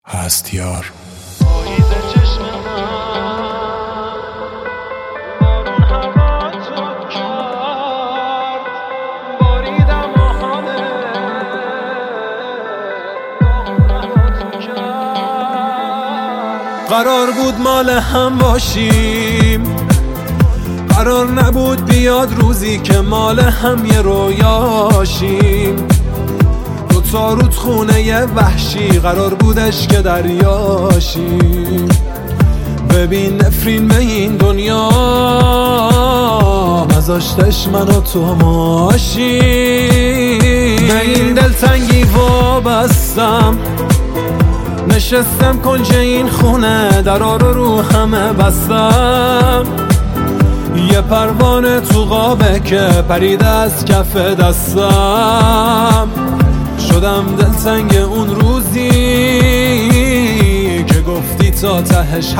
هست یار. قرار بود مال هم باشیم، قرار نبود بیاد روزی که مال هم یه رویاشیم. دوتا رود خونه یه وحشی قرار بودش که دریاشیم. ببین نفرین به این دنیا نذاشتش من و تو ماشیم. به این دلتنگی وابستم، نشستم کنج این خونه، درا رو همه بستم. یه پروانه تو قابه که پرید از کف دستم. شدم دلتنگ اون روزی که گفتی تا تهش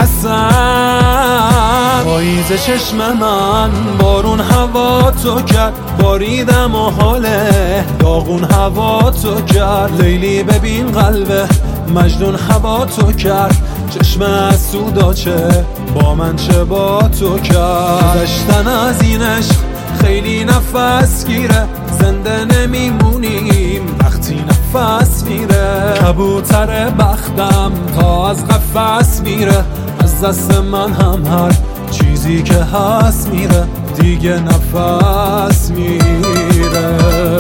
هستم. پاییز چشم من بارون هوا تو کرد، باریدم و حاله داغون هوا تو کرد. لیلی ببین قلبه مجنون هوا تو کرد، چشم از سوداچه با من چه با تو کرد. گذشتن از این عشق خیلی نفس گیره، زنده نمیمونیم وقتی نفس میره. کبوتر بختم تا از قفس میره، از دست من هم هر چیزی که هست میره، دیگه نفس میره.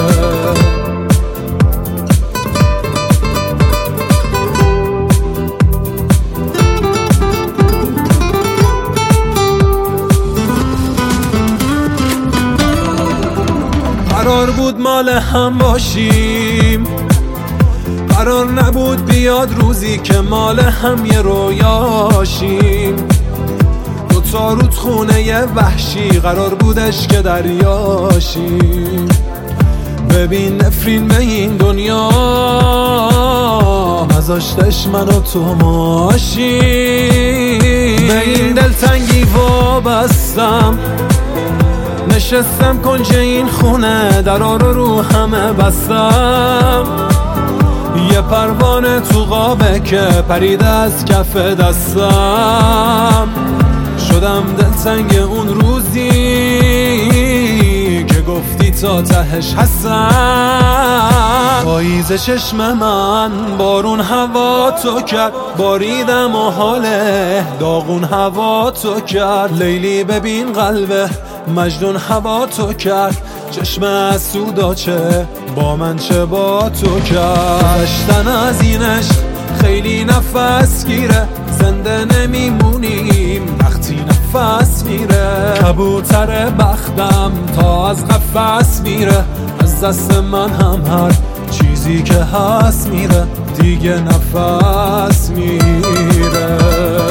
قرار بود مال هم باشیم، قرار نبود بیاد روزی که مال هم یه رویاشیم. دوتا رود خونه یه وحشی قرار بودش که دریاشیم. ببین نفرین به این دنیا نذاشتش من و تو ماشیم. به این دلتنگی وابستم، نشستم کنج این خونه، درا رو همه بستم. یه پروانه تو قابه که پرید از کف دستم. شدم دلتنگ اون روزی که گفتی تا تهش هستم. پاییز چشم من بارون هوا تو کرد، باریدم و حاله داغون هوا تو کرد. لیلی ببین قلبه مجنون هوا تو کرد، چشم از سوداچه با من چه با تو کرد. گذشتن از این عشق خیلی نفس گیره، زنده نمیمونیم وقتی نفس میره. کبوتر بختم تا از قفس میره، از دست من هم هر چیزی که هست میره، دیگه نفس میره.